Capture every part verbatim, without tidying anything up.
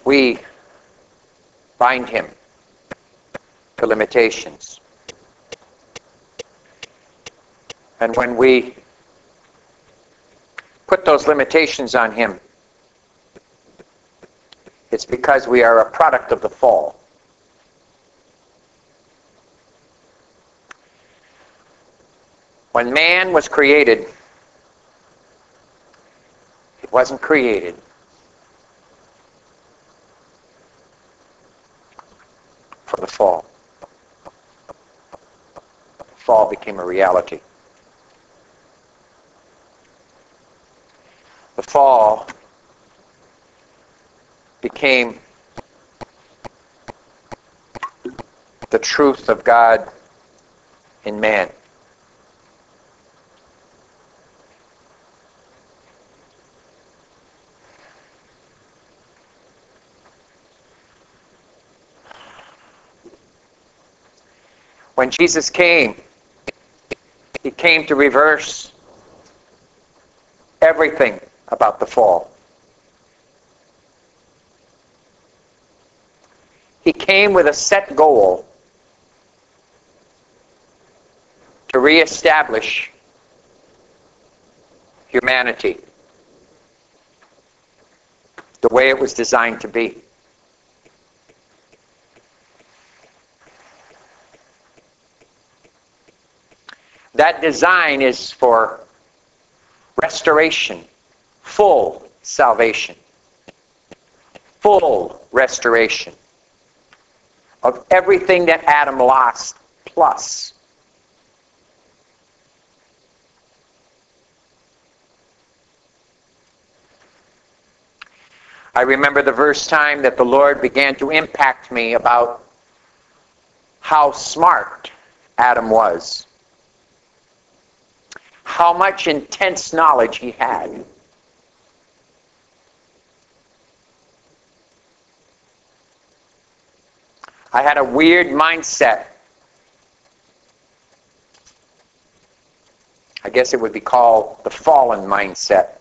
we bind him to limitations. And when we put those limitations on him, it's because we are a product of the fall. When man was created, it wasn't created for the fall. The fall became a reality. The fall became the truth of God in man. When Jesus came, he came to reverse everything about the fall. He came with a set goal to reestablish humanity the way it was designed to be. That design is for restoration, full salvation, full restoration of everything that Adam lost, plus. I remember the first time that the Lord began to impact me about how smart Adam was, how much intense knowledge he had. I had a weird mindset. I guess it would be called the fallen mindset.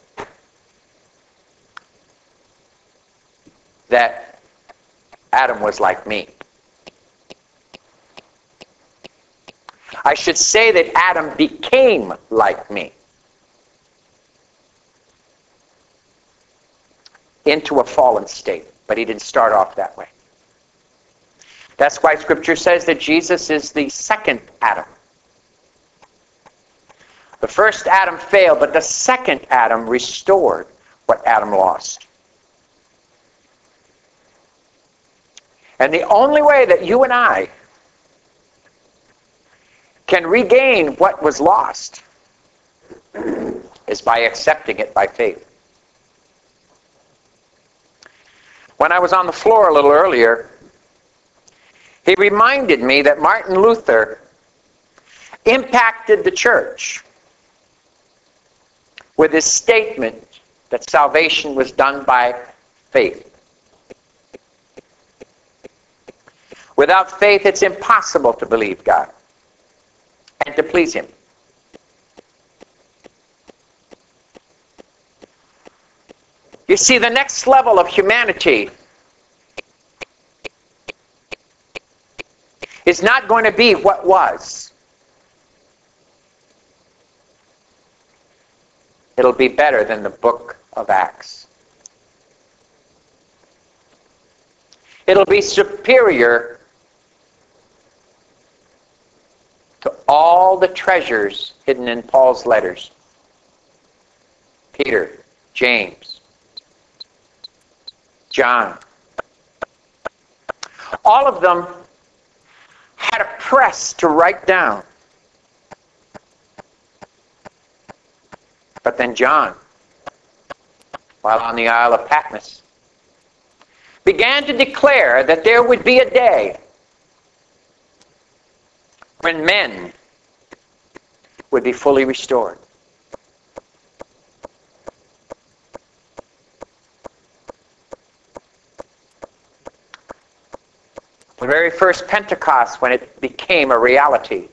That Adam was like me. I should say that Adam became like me. Into a fallen state. But he didn't start off that way. That's why Scripture says that Jesus is the second Adam. The first Adam failed, but the second Adam restored what Adam lost. And the only way that you and I can regain what was lost is by accepting it by faith. When I was on the floor a little earlier, he reminded me that Martin Luther impacted the church with his statement that salvation was done by faith. Without faith, it's impossible to believe God and to please him. You see, the next level of humanity is not going to be what was. It'll be better than the book of Acts. It'll be superior to all the treasures hidden in Paul's letters. Peter, James, John. All of them had a press to write down. But then John, while on the Isle of Patmos, began to declare that there would be a day when men would be fully restored. The very first Pentecost, when it became a reality,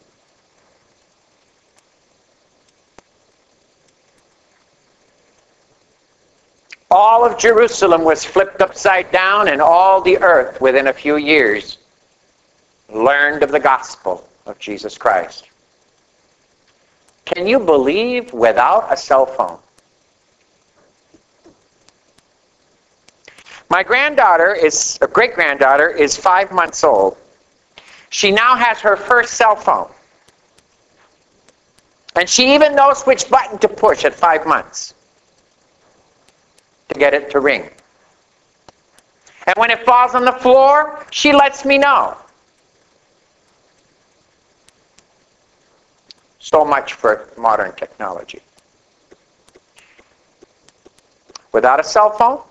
all of Jerusalem was flipped upside down, and all the earth within a few years learned of the gospel of Jesus Christ. Can you believe without a cell phone? My granddaughter is, a great-granddaughter, is five months old. She now has her first cell phone. And she even knows which button to push at five months to get it to ring. And when it falls on the floor, she lets me know. So much for modern technology. Without a cell phone,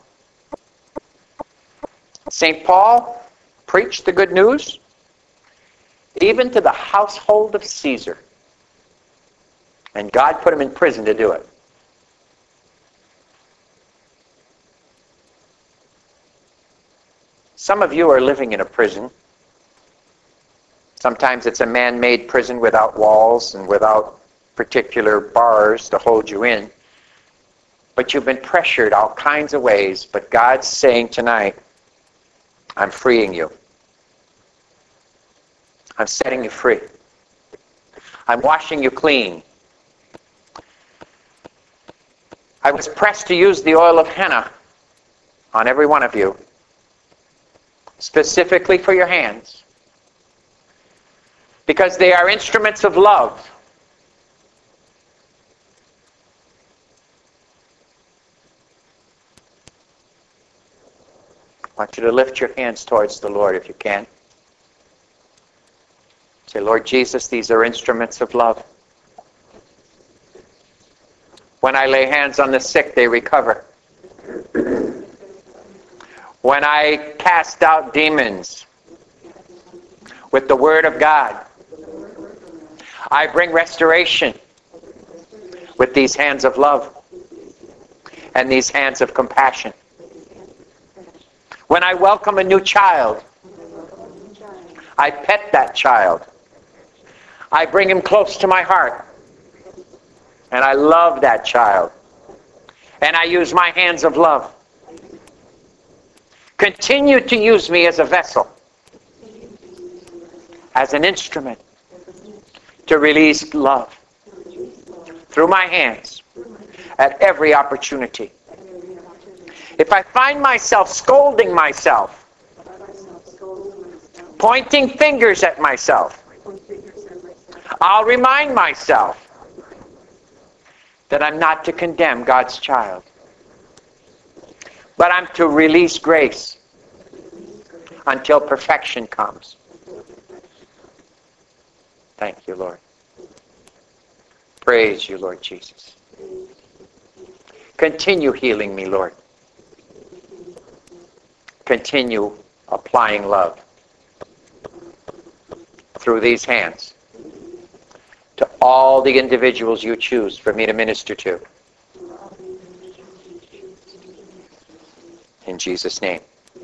Saint Paul preached the good news even to the household of Caesar. And God put him in prison to do it. Some of you are living in a prison. Sometimes it's a man-made prison without walls and without particular bars to hold you in. But you've been pressured all kinds of ways. But God's saying tonight, I'm freeing you. I'm setting you free. I'm washing you clean. I was pressed to use the oil of henna on every one of you, specifically for your hands, because they are instruments of love. I want you to lift your hands towards the Lord if you can. Say, Lord Jesus, these are instruments of love. When I lay hands on the sick, they recover. When I cast out demons with the Word of God, I bring restoration with these hands of love and these hands of compassion. When I welcome a new child, I pet that child. I bring him close to my heart. And I love that child. And I use my hands of love. Continue to use me as a vessel, as an instrument to release love through my hands at every opportunity. If I find myself scolding myself, pointing fingers at myself, I'll remind myself that I'm not to condemn God's child, but I'm to release grace until perfection comes. Thank you, Lord. Praise you, Lord Jesus. Continue healing me, Lord. Continue applying love through these hands to all the individuals you choose for me to minister to. In Jesus' name,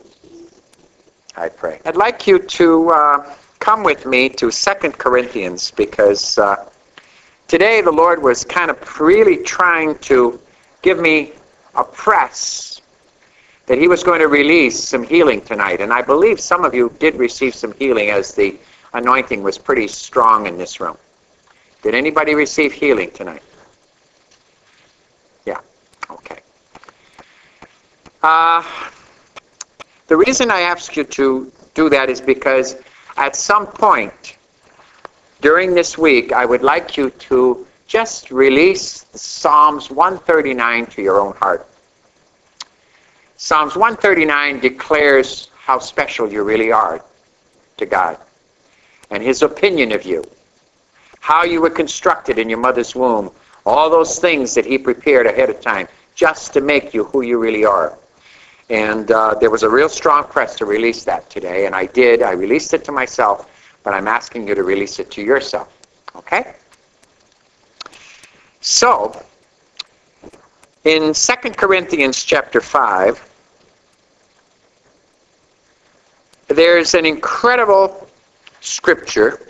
I pray. I'd like you to uh, come with me to Second Corinthians, because uh, today the Lord was kind of really trying to give me a press that He was going to release some healing tonight. And I believe some of you did receive some healing, as the anointing was pretty strong in this room. Did anybody receive healing tonight? Yeah, okay. Uh, the reason I ask you to do that is because at some point during this week, I would like you to just release Psalms one thirty-nine to your own heart. Psalms one thirty-nine declares how special you really are to God and His opinion of you, how you were constructed in your mother's womb, all those things that He prepared ahead of time just to make you who you really are. And uh, there was a real strong press to release that today, and I did. I released it to myself, but I'm asking you to release it to yourself. Okay? So, in Second Corinthians chapter five, there's an incredible scripture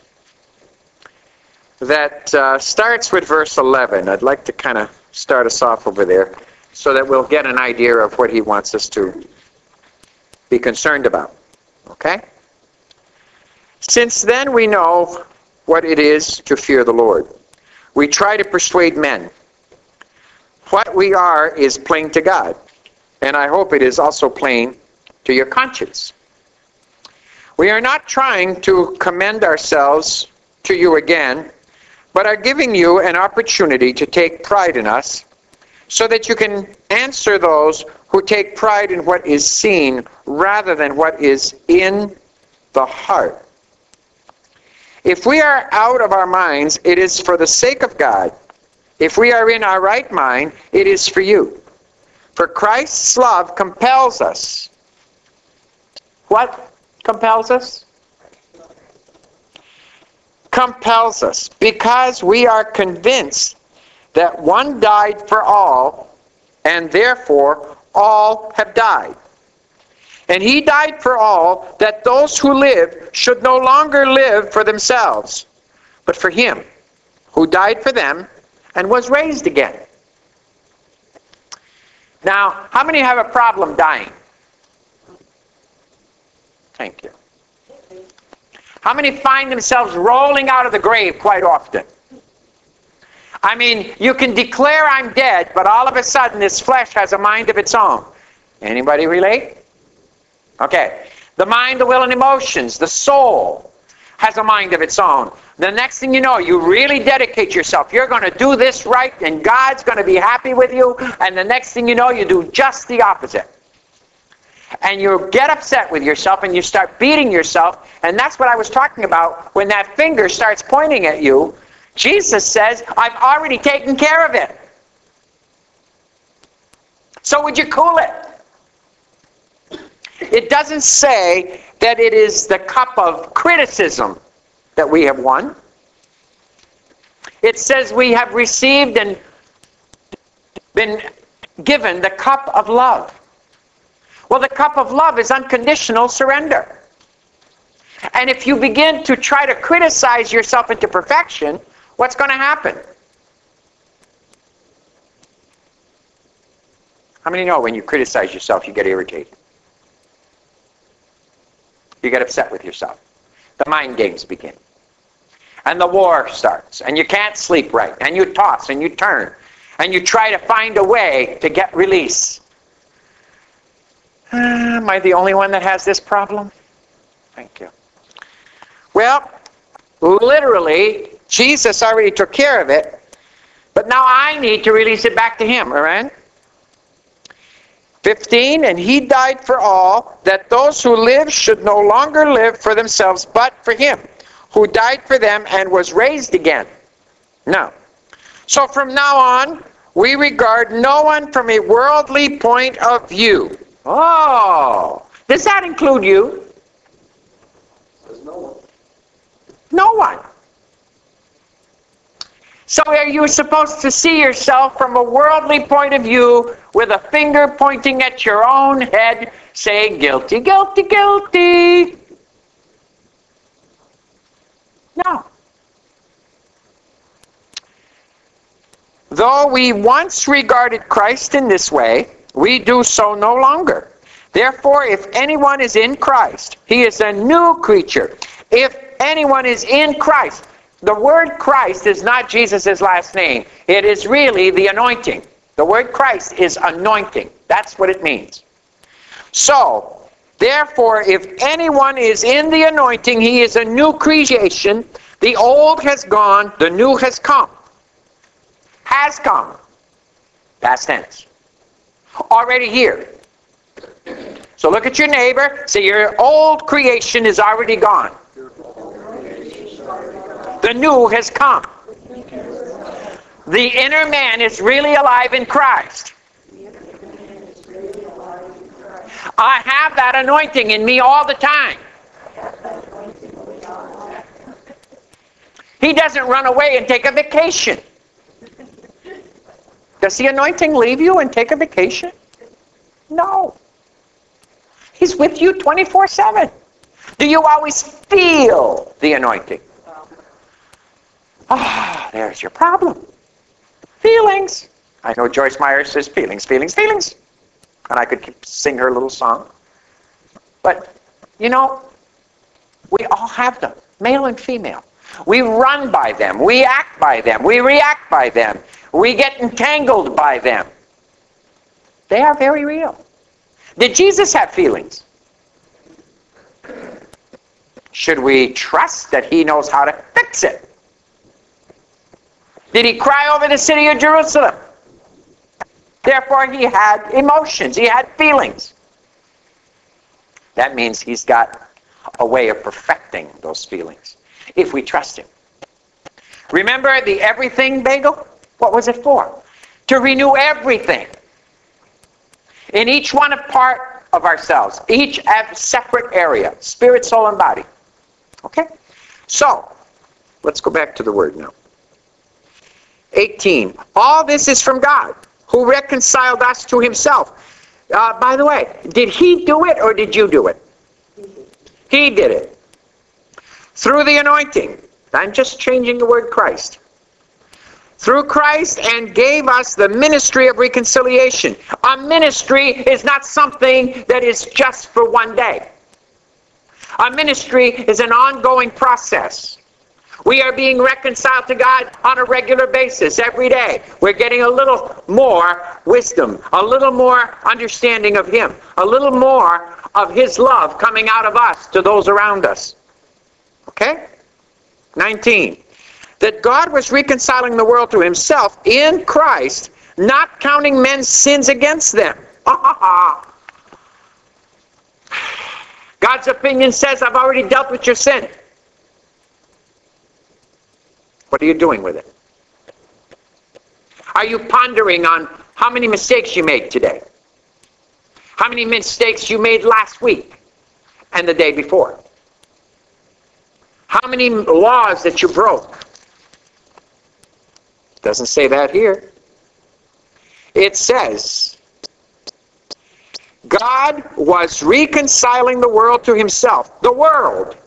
that uh, starts with verse eleven. I'd like to kind of start us off over there. so that we'll get an idea of what he wants us to be concerned about. Okay? Since then we know what it is to fear the Lord. We try to persuade men. What we are is plain to God, and I hope it is also plain to your conscience. We are not trying to commend ourselves to you again, but are giving you an opportunity to take pride in us, so that you can answer those who take pride in what is seen rather than what is in the heart. If we are out of our minds, it is for the sake of God. If we are in our right mind, it is for you. For Christ's love compels us. What compels us? Compels us because we are convinced that one died for all, and therefore all have died. And he died for all, that those who live should no longer live for themselves, but for him who died for them and was raised again. Now, how many have a problem dying? Thank you. How many find themselves rolling out of the grave quite often? I mean, you can declare I'm dead, but all of a sudden this flesh has a mind of its own. Anybody relate? Okay. The mind, the will, and emotions, the soul, has a mind of its own. The next thing you know, you really dedicate yourself. You're going to do this right, and God's going to be happy with you. And the next thing you know, you do just the opposite. And you get upset with yourself, and you start beating yourself. And that's what I was talking about when that finger starts pointing at you. Jesus says, I've already taken care of it. So would you cool it? It doesn't say that it is the cup of criticism that we have won. It says we have received and been given the cup of love. Well, the cup of love is unconditional surrender. And if you begin to try to criticize yourself into perfection, what's going to happen? How many know when you criticize yourself, you get irritated? You get upset with yourself. The mind games begin. And the war starts. And you can't sleep right. And you toss and you turn. And you try to find a way to get release. Uh, am I the only one that has this problem? Thank you. Well, literally, Jesus already took care of it. But now I need to release it back to him. All right? fifteen, and he died for all, that those who live should no longer live for themselves, but for him, who died for them and was raised again. Now, so from now on, we regard no one from a worldly point of view. Oh, does that include you? No one. No one. So are you supposed to see yourself from a worldly point of view with a finger pointing at your own head saying, guilty, guilty, guilty? No. Though we once regarded Christ in this way, we do so no longer. Therefore, if anyone is in Christ, he is a new creature. If anyone is in Christ, the word Christ is not Jesus' last name. It is really the anointing. The word Christ is anointing. That's what it means. So, therefore, if anyone is in the anointing, he is a new creation. The old has gone, the new has come. Has come. Past tense. Already here. So look at your neighbor. Say, your old creation is already gone. The new has come. The inner man is really alive in Christ. I have that anointing in me all the time. He doesn't run away and take a vacation. Does the anointing leave you and take a vacation? No. He's with you twenty-four seven. Do you always feel the anointing? Ah, there's your problem. Feelings. I know Joyce Meyer says feelings, feelings, feelings. And I could keep, sing her little song. But, you know, we all have them, male and female. We run by them. We act by them. We react by them. We get entangled by them. They are very real. Did Jesus have feelings? Should we trust that he knows how to fix it? Did he cry over the city of Jerusalem? Therefore, he had emotions. He had feelings. That means he's got a way of perfecting those feelings, if we trust him. Remember the everything bagel? What was it for? To renew everything. In each one of part of ourselves. Each separate area. Spirit, soul, and body. Okay? So, let's go back to the word now. eighteen. All this is from God, who reconciled us to himself. Uh, by the way, did he do it or did you do it? He did it. Through the anointing. I'm just changing the word Christ. Through Christ, and gave us the ministry of reconciliation. A ministry is not something that is just for one day. A ministry is an ongoing process. We are being reconciled to God on a regular basis, every day. We're getting a little more wisdom, a little more understanding of him, a little more of his love coming out of us to those around us. Okay? nineteen. That God was reconciling the world to himself in Christ, not counting men's sins against them. God's opinion says, I've already dealt with your sin. What are you doing with it? Are you pondering on how many mistakes you made today? How many mistakes you made last week and the day before? How many laws that you broke? Doesn't say that here. It says, God was reconciling the world to himself. The world.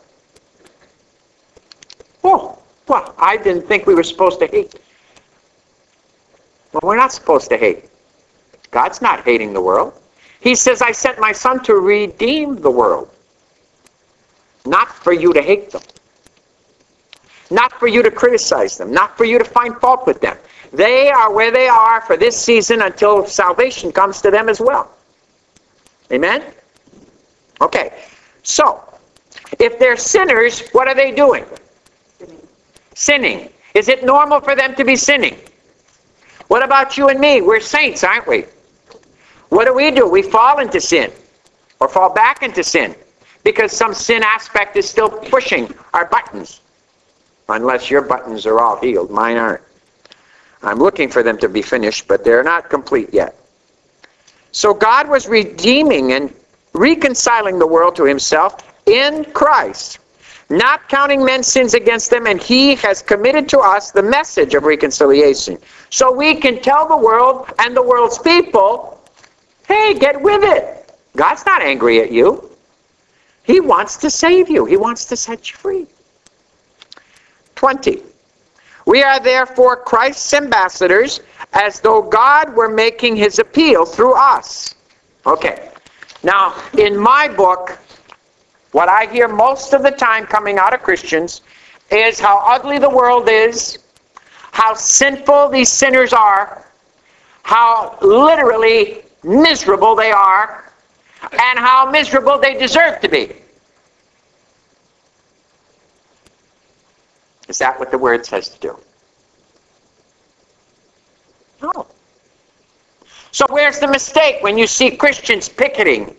Oh, well, I didn't think we were supposed to hate. Well, we're not supposed to hate. God's not hating the world. He says, I sent my son to redeem the world. Not for you to hate them. Not for you to criticize them. Not for you to find fault with them. They are where they are for this season until salvation comes to them as well. Amen? Okay. So, if they're sinners, what are they doing? Sinning. Is it normal for them to be sinning? What about you and me? We're saints, aren't we? What do we do? We fall into sin. Or fall back into sin. Because some sin aspect is still pushing our buttons. Unless your buttons are all healed. Mine aren't. I'm looking for them to be finished, but they're not complete yet. So God was redeeming and reconciling the world to himself in Christ, not counting men's sins against them, and he has committed to us the message of reconciliation. So we can tell the world and the world's people, hey, get with it. God's not angry at you. He wants to save you. He wants to set you free. twenty. We are therefore Christ's ambassadors, as though God were making his appeal through us. Okay. Now, in my book, what I hear most of the time coming out of Christians is how ugly the world is, how sinful these sinners are, how literally miserable they are, and how miserable they deserve to be. Is that what the word says to do? No. So where's the mistake when you see Christians picketing?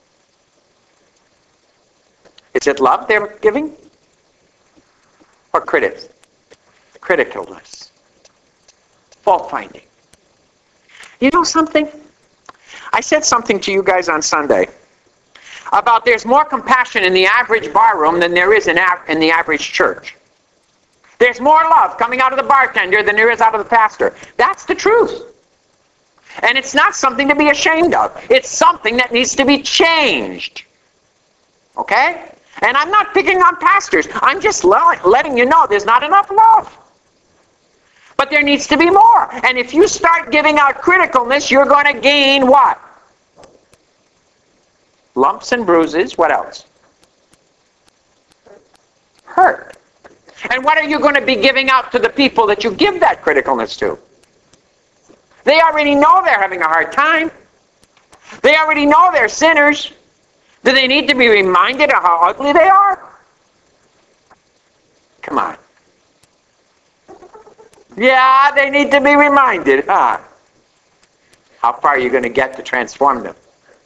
Is it love they're giving? Or critics? Criticalness. Fault finding. You know something? I said something to you guys on Sunday about there's more compassion in the average bar room than there is in, in the average church. There's more love coming out of the bartender than there is out of the pastor. That's the truth. And it's not something to be ashamed of. It's something that needs to be changed. Okay? And I'm not picking on pastors. I'm just letting you know there's not enough love. But there needs to be more. And if you start giving out criticalness, you're going to gain what? Lumps and bruises. What else? Hurt. And what are you going to be giving out to the people that you give that criticalness to? They already know they're having a hard time. They already know they're sinners. Do they need to be reminded of how ugly they are? Come on. Yeah, they need to be reminded, huh? How far are you going to get to transform them?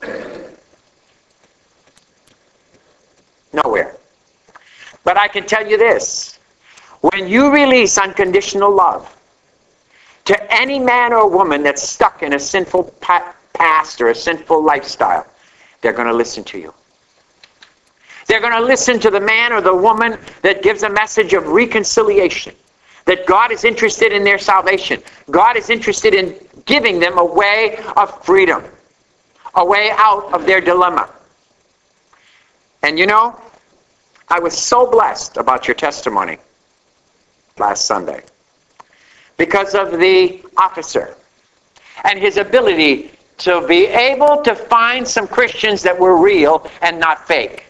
Nowhere. But I can tell you this. When you release unconditional love to any man or woman that's stuck in a sinful pa- past or a sinful lifestyle, they're going to listen to you. They're going to listen to the man or the woman that gives a message of reconciliation, that God is interested in their salvation. God is interested in giving them a way of freedom, a way out of their dilemma. And you know, I was so blessed about your testimony last Sunday because of the officer and his ability to be able to find some Christians that were real and not fake.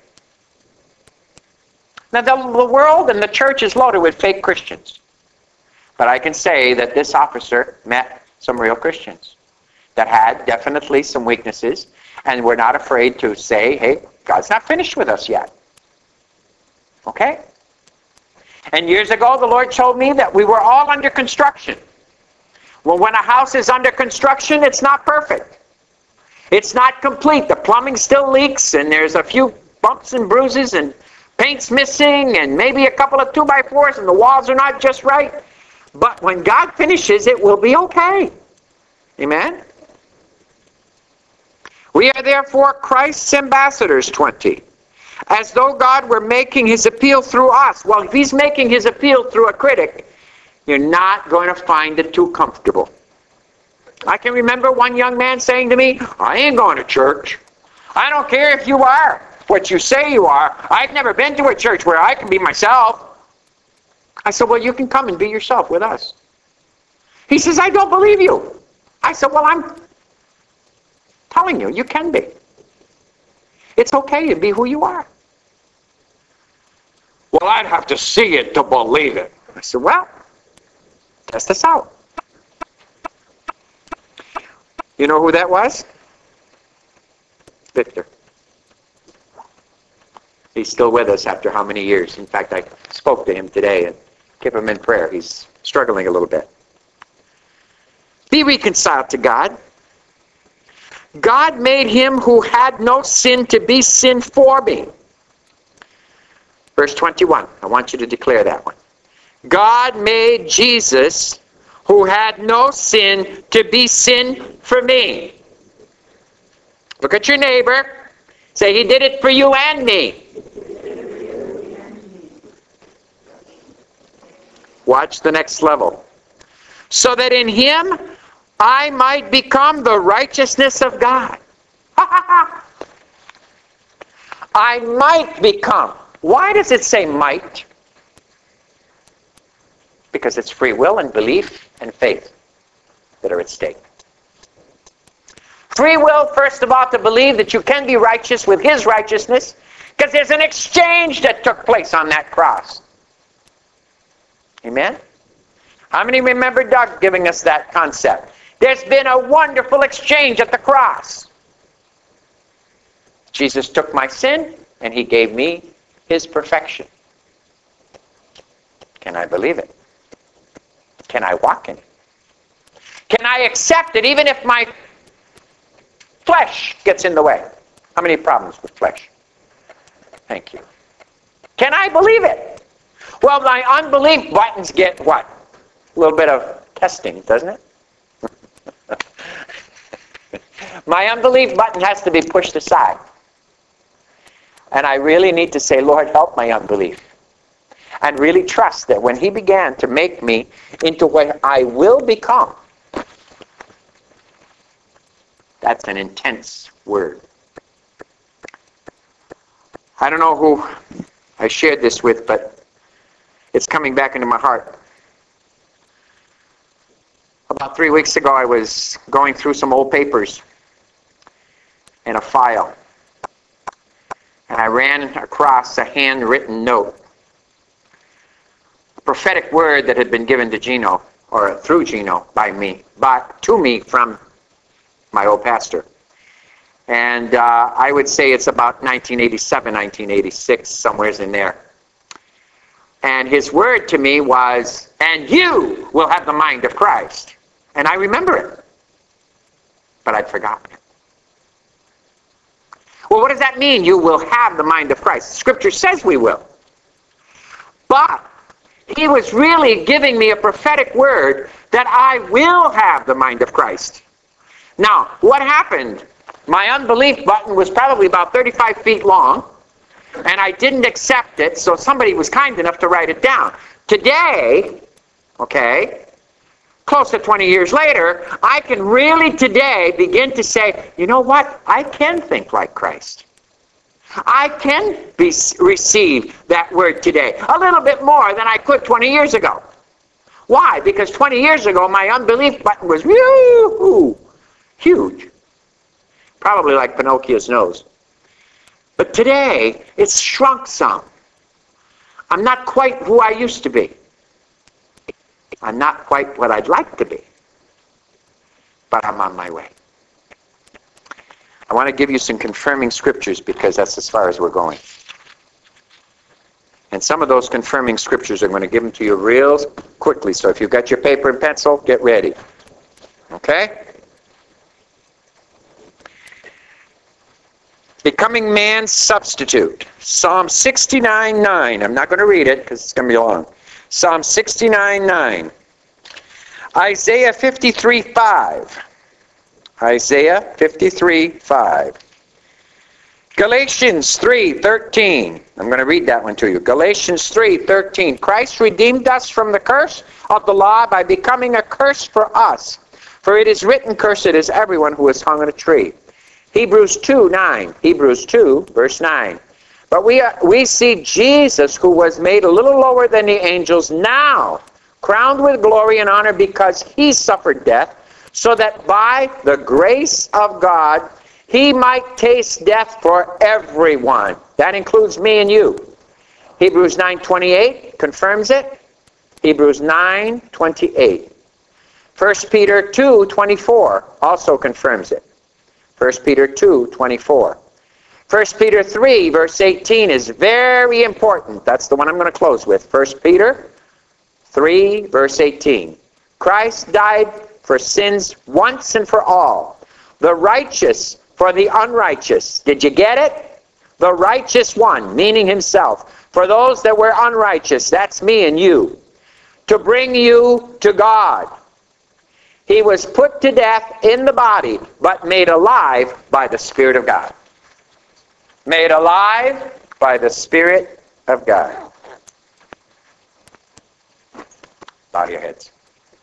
Now, the, the world and the church is loaded with fake Christians. But I can say that this officer met some real Christians that had definitely some weaknesses and were not afraid to say, hey, God's not finished with us yet. Okay? And years ago, the Lord told me that we were all under construction. Well, when a house is under construction, it's not perfect. It's not complete. The plumbing still leaks, and there's a few bumps and bruises, and paint's missing, and maybe a couple of two by fours, and the walls are not just right. But when God finishes, it will be okay. Amen? We are therefore Christ's ambassadors, twenty. As though God were making his appeal through us. Well, if he's making his appeal through a critic, you're not going to find it too comfortable. I can remember one young man saying to me, I ain't going to church. I don't care if you are what you say you are. I've never been to a church where I can be myself. I said, well, you can come and be yourself with us. He says, I don't believe you. I said, well, I'm telling you, you can be. It's okay to be who you are. Well, I'd have to see it to believe it. I said, well, test us out. You know who that was? Victor. He's still with us after how many years? In fact, I spoke to him today and kept him in prayer. He's struggling a little bit. Be reconciled to God. God made him who had no sin to be sin for me. Verse twenty-one. I want you to declare that one. God made Jesus, who had no sin, to be sin for me. Look at your neighbor. Say, he did it for you and me. Watch the next level. So that in him I might become the righteousness of God. I might become. Why does it say might? Because it's free will and belief and faith that are at stake. Free will, first of all, to believe that you can be righteous with his righteousness, because there's an exchange that took place on that cross. Amen? How many remember Doug giving us that concept? There's been a wonderful exchange at the cross. Jesus took my sin, and he gave me his perfection. Can I believe it? Can I walk in it? Can I accept it even if my flesh gets in the way? How many problems with flesh? Thank you. Can I believe it? Well, my unbelief buttons get what? A little bit of testing, doesn't it? My unbelief button has to be pushed aside. And I really need to say, Lord, help my unbelief. And really trust that when he began to make me into what I will become, that's an intense word. I don't know who I shared this with, but it's coming back into my heart. About three weeks ago, I was going through some old papers in a file, and I ran across a handwritten note, a prophetic word that had been given to Gino, or through Gino by me, but to me from my old pastor. And uh, I would say it's about nineteen eighty-seven, nineteen eighty-six, somewheres in there. And his word to me was, and you will have the mind of Christ. And I remember it, but I'd forgotten it. Well, what does that mean, you will have the mind of Christ? Scripture says we will. But he was really giving me a prophetic word that I will have the mind of Christ. Now, what happened? My unbelief button was probably about thirty-five feet long, and I didn't accept it, so somebody was kind enough to write it down. Today, okay, close to twenty years later, I can really today begin to say, you know what? I can think like Christ. I can be, receive that word today a little bit more than I could twenty years ago. Why? Because twenty years ago, my unbelief button was woo, huge. Probably like Pinocchio's nose. But today, it's shrunk some. I'm not quite who I used to be. I'm not quite what I'd like to be. But I'm on my way. I want to give you some confirming scriptures because that's as far as we're going. And some of those confirming scriptures, I'm going to give them to you real quickly. So if you've got your paper and pencil, get ready. Okay? Becoming man's substitute. Psalm sixty-nine nine. I'm not going to read it because it's going to be long. Psalm sixty-nine nine. Isaiah fifty-three five. Isaiah fifty-three five. Galatians three thirteen. I'm going to read that one to you. Galatians three thirteen. Christ redeemed us from the curse of the law by becoming a curse for us. For it is written, cursed is everyone who is hung on a tree. Hebrews two nine. Hebrews two, verse nine. But we, are, we see Jesus, who was made a little lower than the angels, now crowned with glory and honor because he suffered death, so that by the grace of God he might taste death for everyone. That includes me and you. Hebrews nine twenty-eight confirms it. Hebrews nine twenty-eight. First Peter two twenty-four also confirms it. First Peter two twenty-four. First Peter three, verse eighteen is very important. That's the one I'm going to close with. First Peter three, verse eighteen. Christ died for sins once and for all. The righteous for the unrighteous. Did you get it? The righteous one, meaning himself. For those that were unrighteous, that's me and you. To bring you to God. He was put to death in the body, but made alive by the Spirit of God. Made alive by the Spirit of God. Bow your heads.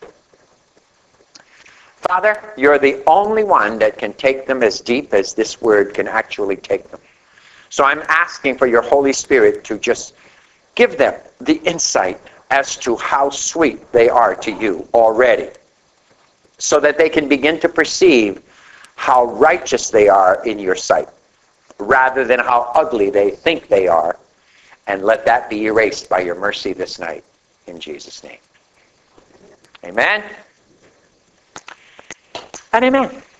Father, you're the only one that can take them as deep as this word can actually take them. So I'm asking for your Holy Spirit to just give them the insight as to how sweet they are to you already, so that they can begin to perceive how righteous they are in your sight, rather than how ugly they think they are, and let that be erased by your mercy this night, in Jesus' name. Amen and amen.